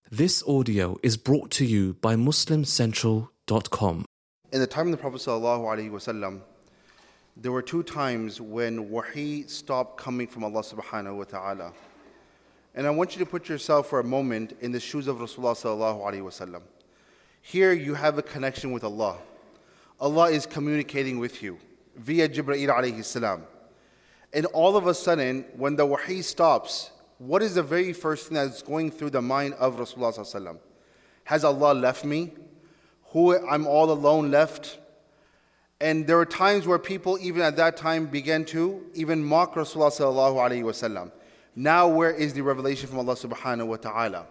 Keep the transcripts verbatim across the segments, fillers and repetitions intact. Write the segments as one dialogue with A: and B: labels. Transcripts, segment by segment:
A: This audio is brought to you by Muslim Central dot com.
B: In the time of the Prophet ﷺ, there were two times when wahi stopped coming from Allah subhanahu wa ta'ala. And I want you to put yourself for a moment in the shoes of Rasulullah ﷺ. Here you have a connection with Allah. Allah is communicating with you via Jibreel alayhi salam. And all of a sudden, when the wahi stops, what is the very first thing that's going through the mind of Rasulullah ﷺ? Has Allah left me? Who I'm all alone left? And there were times where people even at that time began to even mock Rasulullah ﷺ. Now where is the revelation from Allah subhanahu wa ta'ala?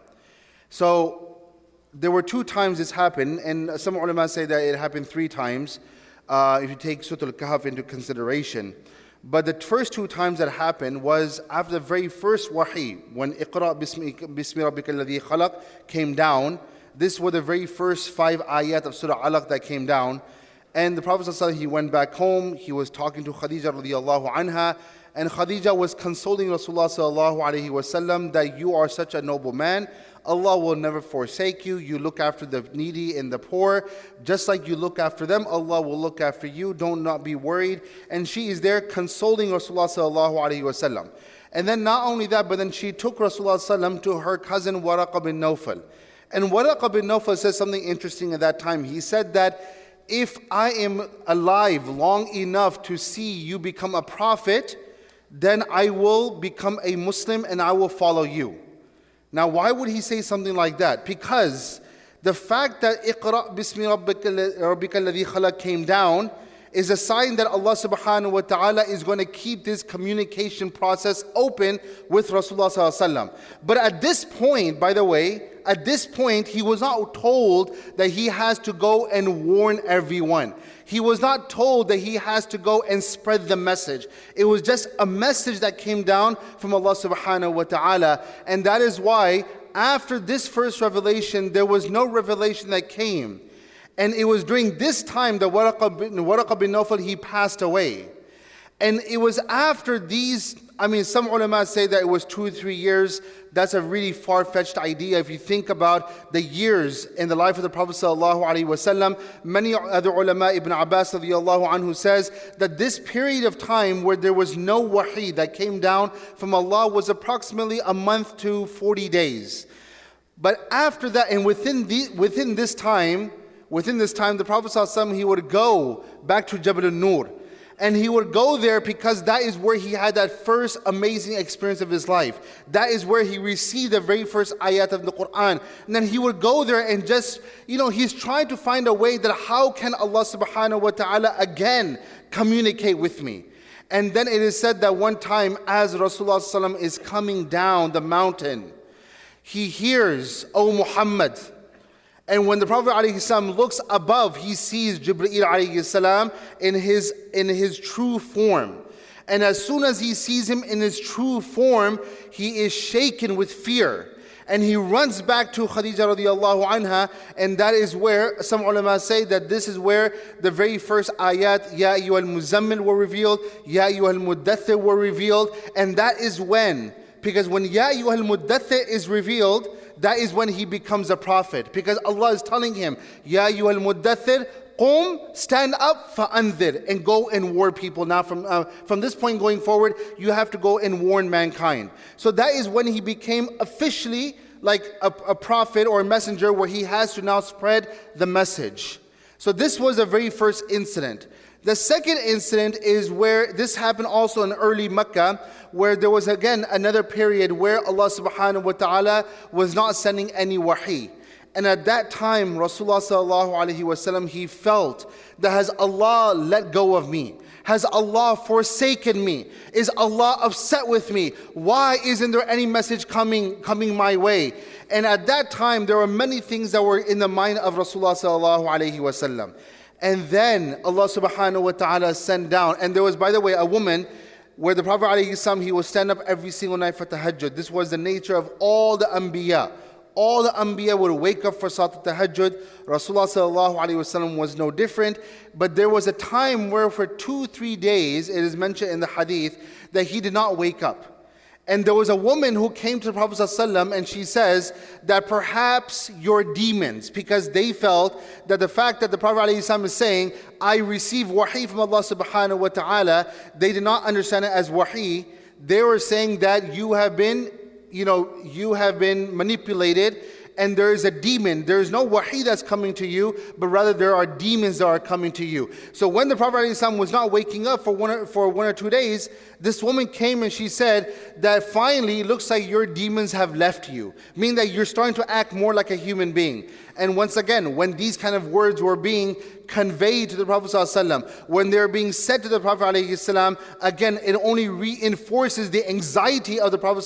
B: So there were two times this happened, and some ulama say that it happened three times uh, if you take Surah Al-Kahf into consideration. But the first two times that happened was after the very first wahi, when Iqra bismi, bismi rabbika alladhi khalaq came down. This were the very first five ayat of Surah Alaq that came down. And the Prophet ﷺ, he went back home, he was talking to Khadija radiallahu anha, and Khadija was consoling Rasulullah sallallahu alaihi wasallam that you are such a noble man. Allah will never forsake you. You look after the needy and the poor. Just like you look after them, Allah will look after you. Don't not be worried. And she is there consoling Rasulullah sallallahu alaihi wasallam. And then not only that, but then she took Rasulullah sallam to her cousin Waraqa bin Nawfal. And Waraqa bin Nawfal says something interesting at that time. He said that if I am alive long enough to see you become a prophet, then I will become a Muslim and I will follow you. Now, why would he say something like that? Because the fact that Iqra bismi rabbika alladhi khalaq came down is a sign that Allah subhanahu wa ta'ala is going to keep this communication process open with Rasulullah sallallahu alaihi wasallam. But at this point, by the way, at this point, he was not told that he has to go and warn everyone. He was not told that he has to go and spread the message. It was just a message that came down from Allah subhanahu wa ta'ala. And that is why after this first revelation, there was no revelation that came. And it was during this time that Waraqa bin, Waraqa bin Nawfal, he passed away. And it was after these, I mean, some ulama say that it was two or three years. That's a really far-fetched idea. If you think about the years in the life of the Prophet sallallahu alaihi wasallam, many other ulama, Ibn Abbas radiallahu anhu says that this period of time where there was no wahi that came down from Allah was approximately a month to forty days. But after that, and within the, within this time, within this time, the Prophet ﷺ, he would go back to Jabal al-Nur. And he would go there because that is where he had that first amazing experience of his life. That is where he received the very first ayat of the Quran. And then he would go there and just, you know, he's trying to find a way that how can Allah subhanahu wa ta'ala again communicate with me. And then it is said that one time as Rasulullah ﷺ is coming down the mountain, he hears, "O Muhammad." And when the Prophet ﷺ looks above, he sees Jibreel ﷺ in his, in his true form. And as soon as he sees him in his true form, he is shaken with fear. And he runs back to Khadija radiallahu anha, and that is where some ulama say that this is where the very first ayat, Ya ayyuhal muzammil were revealed, Ya ayyuhal muddathir were revealed, and that is when, because when Ya ayyuhal muddathir is revealed, that is when he becomes a prophet. Because Allah is telling him, Ya ayyuhal muddathir, qum, stand up, fa'anzir, and go and warn people. Now from, uh, from this point going forward, you have to go and warn mankind. So that is when he became officially like a, a prophet or a messenger, where he has to now spread the message. So this was the very first incident. The second incident is where this happened also in early Mecca, where there was again another period where Allah subhanahu wa ta'ala was not sending any wahi. And at that time, Rasulullah sallallahu alaihi wasallam, he felt that has Allah let go of me? Has Allah forsaken me? Is Allah upset with me? Why isn't there any message coming, coming my way? And at that time, there were many things that were in the mind of Rasulullah sallallahu alaihi wasallam. And then Allah subhanahu wa ta'ala sent down. And there was, by the way, a woman where the Prophet ﷺ, he would stand up every single night for tahajjud. This was the nature of all the anbiya. All the anbiya would wake up for Salat al-Tahajjud. Rasulullah sallallahu alaihi wasallam was no different. But there was a time where for two, three days, it is mentioned in the hadith, that he did not wake up. And there was a woman who came to the Prophet ﷺ and she says that perhaps you're demons, because they felt that the fact that the Prophet ﷺ is saying, I receive wahi from Allah subhanahu wa ta'ala, they did not understand it as wahi. They were saying that you have been, you know, you have been manipulated, and there is a demon. There is no wahi that's coming to you, but rather there are demons that are coming to you. So when the Prophet ﷺ was not waking up for one or, for one or two days, this woman came and she said that finally it looks like your demons have left you, meaning that you're starting to act more like a human being. And once again, when these kind of words were being conveyed to the Prophet ﷺ, when they're being said to the Prophet ﷺ, again, it only reinforces the anxiety of the Prophet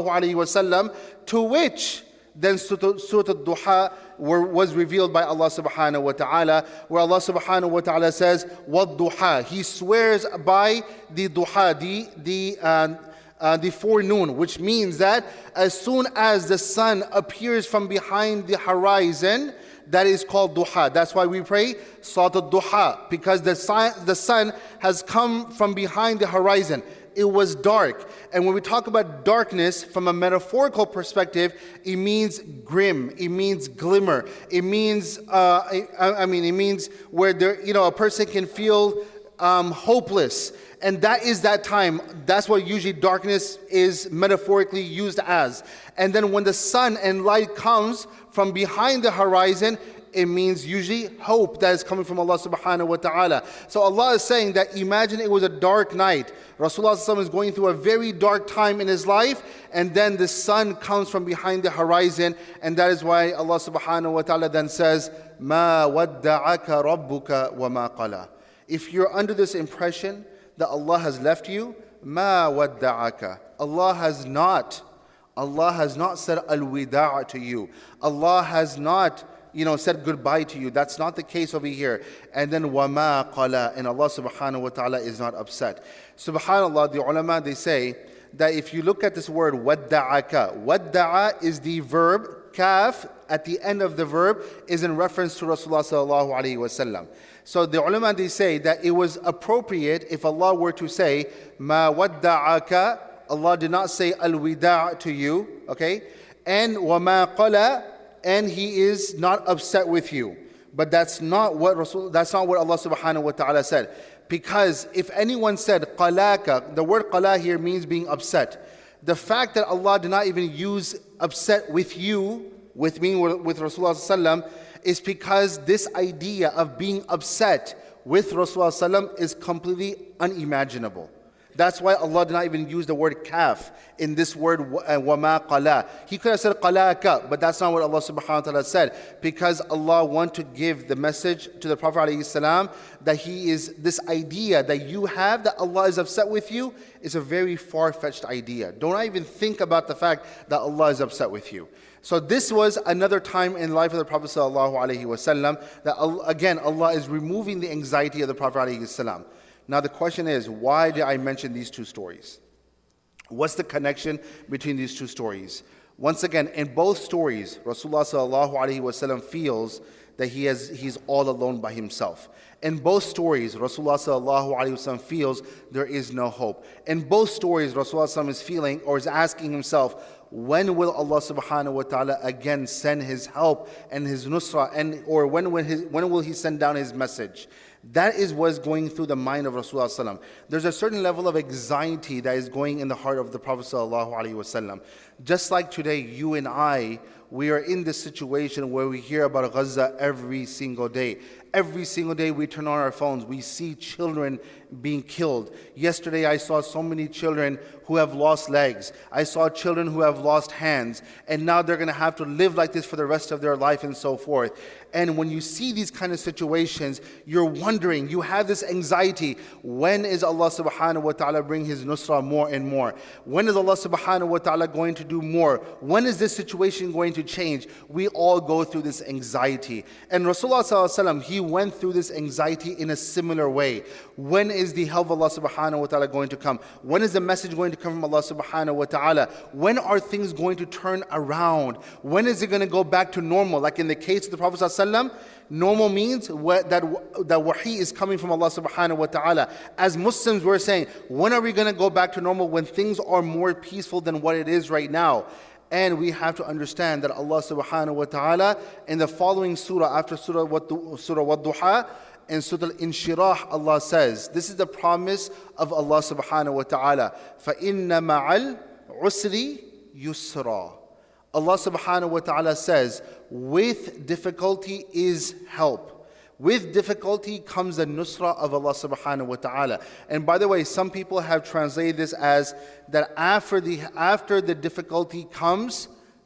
B: ﷺ, to which then Surah Al-Duha was revealed by Allah subhanahu wa ta'ala, where Allah subhanahu wa ta'ala says, وَالضُّحَى. He swears by the duha, the, the, uh, uh, the forenoon, which means that as soon as the sun appears from behind the horizon, that is called duha. That's why we pray Salat al-Duha, because the sun, the sun has come from behind the horizon. It was dark. And when we talk about darkness from a metaphorical perspective, it means grim, it means glimmer, it means, uh, I, I mean, it means where there, you know, a person can feel um, hopeless. And that is that time. That's what usually darkness is metaphorically used as. And then when the sun and light comes from behind the horizon, it means usually hope that is coming from Allah subhanahu wa ta'ala. So Allah is saying that imagine it was a dark night. Rasulullah is going through a very dark time in his life, and then the sun comes from behind the horizon, and that is why Allah subhanahu wa ta'ala then says, مَا وَدَّعَكَ رَبُّكَ وَمَا قَلَى. If you're under this impression that Allah has left you, مَا وَدَّعَكَ. Allah has not, Allah has not said al-wida' to you. Allah has not you know, said goodbye to you. That's not the case over here. And then وَمَا قَلَى, and Allah subhanahu wa ta'ala is not upset. Subhanallah, the ulama, they say that if you look at this word وَدَّعَكَ, وَدَّعَ is the verb, kaf at the end of the verb is in reference to Rasulullah sallallahu alayhi wa sallam. So the ulama, they say that it was appropriate if Allah were to say مَا وَدَّعَكَ, Allah did not say al-wida' to you, okay? And وَمَا قَلَى, and He is not upset with you. But that's not what Rasul, that's not what Allah subhanahu wa ta'ala said. Because if anyone said qalaka, the word qala here means being upset. The fact that Allah did not even use upset with you, with me, with Rasulullah sallam, is because this idea of being upset with Rasulullah sallam is completely unimaginable. That's why Allah did not even use the word kaf in this word وَمَا قَلَى. He could have said qalaka, but that's not what Allah subhanahu wa ta'ala said, because Allah wanted to give the message to the Prophet alayhi salam that he is, this idea that you have that Allah is upset with you is a very far-fetched idea. Don't even think about the fact that Allah is upset with you. So this was another time in the life of the Prophet sallallahu alaihi wasallam that again Allah is removing the anxiety of the Prophet alayhi salam. Now the question is, why did I mention these two stories? What's the connection between these two stories? Once again, in both stories, Rasulullah sallallahu alaihi wasallam feels that he has he's all alone by himself. In both stories, Rasulullah sallallahu alaihi wasallam feels there is no hope. In both stories, Rasulullah sallallahu is feeling or is asking himself, when will Allah subhanahu wa ta'ala again send His help and His nusra, and or when will his, when will He send down His message? That is what's going through the mind of Rasulullah sallallahu alaihi wasallam. There's a certain level of anxiety that is going in the heart of the Prophet sallallahu alaihi wasallam. Just like today, you and I, we are in this situation where we hear about Gaza every single day. Every single day we turn on our phones, we see children being killed. Yesterday I saw so many children who have lost legs. I saw children who have lost hands. And now they're going to have to live like this for the rest of their life and so forth. And when you see these kind of situations, you're wondering, you have this anxiety. When is Allah subhanahu wa ta'ala bring His nusra more and more? When is Allah subhanahu wa ta'ala going to do more? When is this situation going to change? We all go through this anxiety. And Rasulullah sallallahu alaihi wasallam, he went through this anxiety in a similar way. When is the help of Allah subhanahu wa ta'ala going to come? When is the message going to come from Allah subhanahu wa ta'ala? When are things going to turn around? When is it going to go back to normal? Like in the case of the Prophet ﷺ, normal means that, that wahi is coming from Allah subhanahu wa ta'ala. As Muslims, we're saying, when are we going to go back to normal? When things are more peaceful than what it is right now. And we have to understand that Allah subhanahu wa ta'ala, in the following surah, after Surah Wad-Duha, in Surah Al-Inshirah, Allah says, this is the promise of Allah subhanahu wa ta'ala. فَإِنَّ مَعَ الْعُسْرِ يُسْرًا. Allah subhanahu wa ta'ala says, with difficulty is help. With difficulty comes the nusra of Allah subhanahu wa ta'ala. And by the way, some people have translated this as that after the, after the difficulty comes,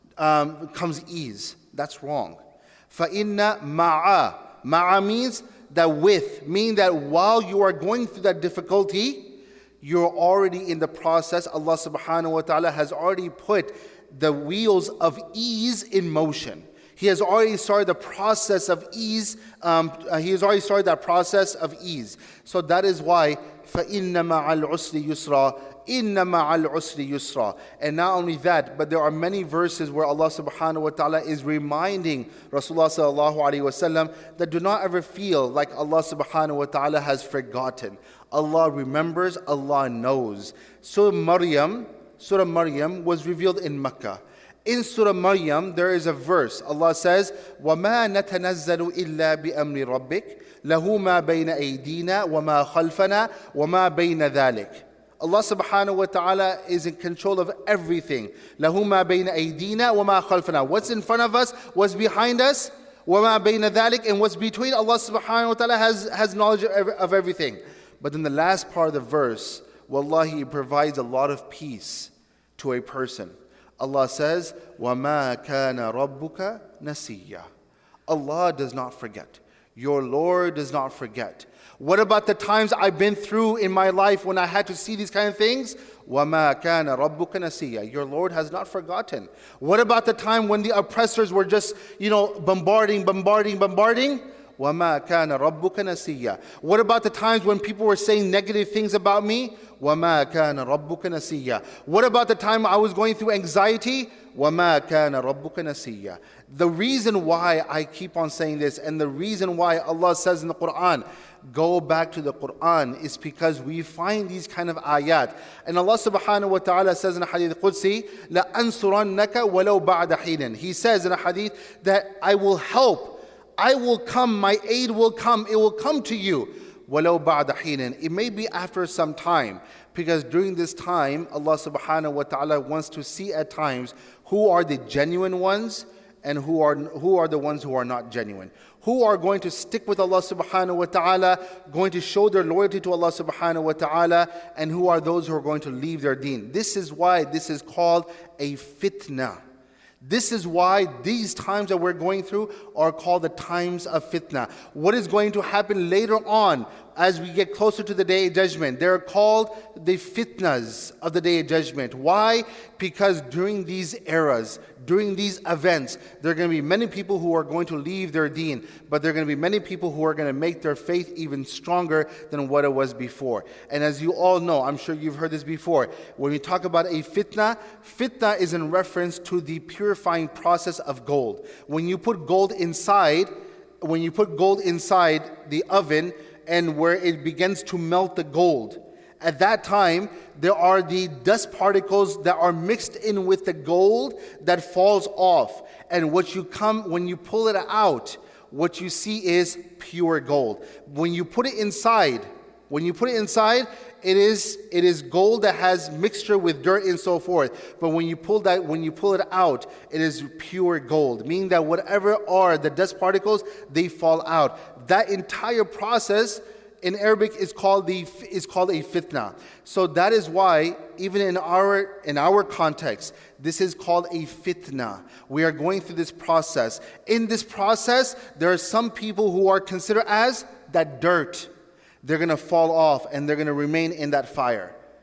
B: um, comes ease. That's wrong. فَإِنَّ مَعَ. Ma'a means that with, meaning that while you are going through that difficulty, you're already in the process. Allah subhanahu wa ta'ala has already put the wheels of ease in motion. He has already started the process of ease. Um, uh, he has already started that process of ease. So that is why فَإِنَّ مَعَ الْعُسْرِ يُسْرًا إِنَّ مَعَ الْعُسْرِ يُسْرًا. And not only that, but there are many verses where Allah subhanahu wa ta'ala is reminding Rasulullah sallallahu alayhi wa sallam that do not ever feel like Allah subhanahu wa ta'ala has forgotten. Allah remembers, Allah knows. Surah Maryam, Surah Maryam was revealed in Mecca. In Surah Maryam, there is a verse. Allah says, وَمَا نَتَنَزَّلُ إِلَّا بِأَمْرِ رَبِّكَ لَهُ مَا بَيْنَ أَيْدِينَا وَمَا خَلْفَنَا وَمَا بَيْنَ ذَلِكَ. Allah subhanahu wa ta'ala is in control of everything. لَهُ مَا بَيْنَ أَيْدِينَا وَمَا خَلْفَنَا. What's in front of us, what's behind us, وَمَا بَيْنَ ذَلِكَ, and what's between, Allah subhanahu wa ta'ala has, has knowledge of everything. But in the last part of the verse, wallahi, it provides a lot of peace to a person. Allah says, وَمَا كَانَ رَبُّكَ نَسِيًّا. Allah does not forget. Your Lord does not forget. What about the times I've been through in my life when I had to see these kind of things? وَمَا كَانَ رَبُّكَ نَسِيًّا. Your Lord has not forgotten. What about the time when the oppressors were just, you know, bombarding, bombarding, bombarding? وَمَا كَانَ رَبُّكَ نَسِيًّا. What about the times when people were saying negative things about me? وَمَا كَانَ رَبُّكَ نَسِيًّا. What about the time I was going through anxiety? وَمَا كَانَ رَبُّكَ نَسِيًّا. The reason why I keep on saying this, and the reason why Allah says in the Quran, go back to the Quran, is because we find these kind of ayat. And Allah subhanahu wa ta'ala says in a hadith Qudsi, لَأَنْصُرَنَّكَ وَلَوْ بَعْدَ حِينٍ. He says in a hadith that I will help, I will come, my aid will come, it will come to you. وَلَوْ بَعْدَ حِينٍ. It may be after some time, because during this time, Allah subhanahu wa ta'ala wants to see at times who are the genuine ones and who are, who are the ones who are not genuine. Who are going to stick with Allah subhanahu wa ta'ala, going to show their loyalty to Allah subhanahu wa ta'ala, and who are those who are going to leave their deen. This is why this is called a fitna. This is why these times that we're going through are called the times of fitna. What is going to happen later on as we get closer to the Day of Judgment? They're called the fitnas of the Day of Judgment. Why? Because during these eras, during these events, there are going to be many people who are going to leave their deen, but there are going to be many people who are going to make their faith even stronger than what it was before. And as you all know, I'm sure you've heard this before, when we talk about a fitna, fitna is in reference to the purifying process of gold. When you put gold inside, when you put gold inside the oven and where it begins to melt the gold, at that time, there are the dust particles that are mixed in with the gold that falls off. And what you come, when you pull it out, what you see is pure gold. When you put it inside, when you put it inside, it is it is gold that has mixture with dirt and so forth. But when you pull that, when you pull it out, it is pure gold, meaning that whatever are the dust particles, they fall out. That entire process in Arabic is called the is called a fitna. So that is why even in our in our context, this is called a fitna. We are going through this process. In this process, there are some people who are considered as that dirt. They're going to fall off and they're going to remain in that fire.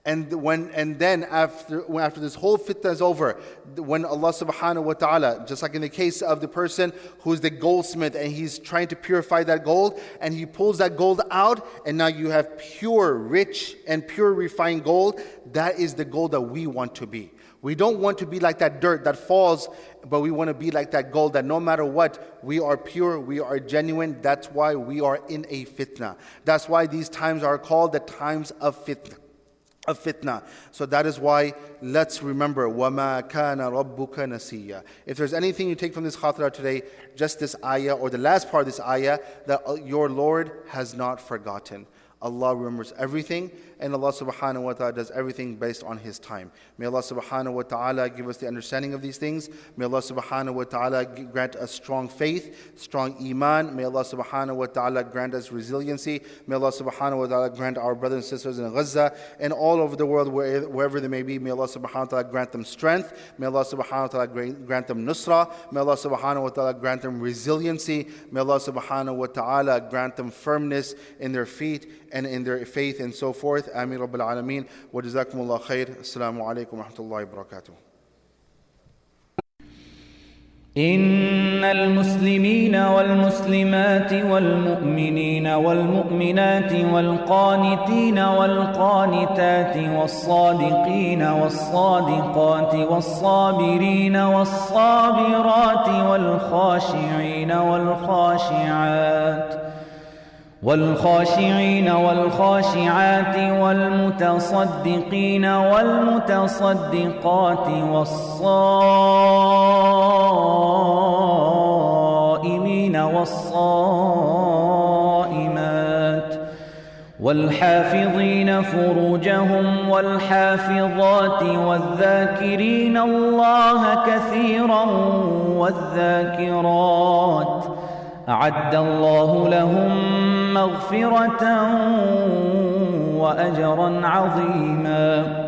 B: And when and then after when after this whole fitna is over, when Allah subhanahu wa ta'ala, just like in the case of the person who's the goldsmith and he's trying to purify that gold, and he pulls that gold out, and now you have pure, rich, and pure refined gold. That is the gold that we want to be. We don't want to be like that dirt that falls, but we want to be like that gold that no matter what, we are pure, we are genuine. That's why we are in a fitna. That's why these times are called the times of fitna. Of fitna. So that is why let's remember وَمَا كَانَ رَبُّكَ نَسِيًّا. If there's anything you take from this khatira today, just this ayah or the last part of this ayah, that your Lord has not forgotten. Allah remembers everything, and Allah subhanahu wa ta'ala does everything based on His time. May Allah subhanahu wa ta'ala give us the understanding of these things. May Allah subhanahu wa ta'ala grant us strong faith, strong iman. May Allah subhanahu wa ta'ala grant us resiliency. May Allah subhanahu wa ta'ala grant our brothers and sisters in Gaza and all over the world, wherever they may be. May Allah subhanahu wa ta'ala grant them strength. May Allah subhanahu wa ta'ala grant them nusra. May Allah subhanahu wa ta'ala grant them resiliency. May Allah subhanahu wa ta'ala grant them firmness in their feet and in their faith and so forth. Ameen Rabbil Alameen. Wa jazakumullah khair. Assalamu alaikum wa rahmatullahi wa barakatuh.
C: إن المسلمين والمسلمات والمؤمنين والمؤمنات والقانتين والقانتات والصادقين والصادقات والصابرين والصابرات والخاشعين والخاشعات والخاشعين والخاشعات والمتصدقين والمتصدقات والصائمين والصائمات والحافظين فروجهم والحافظات والذاكرين الله كثيرا والذاكرات أعد الله لهم مغفرة وأجرا عظيما.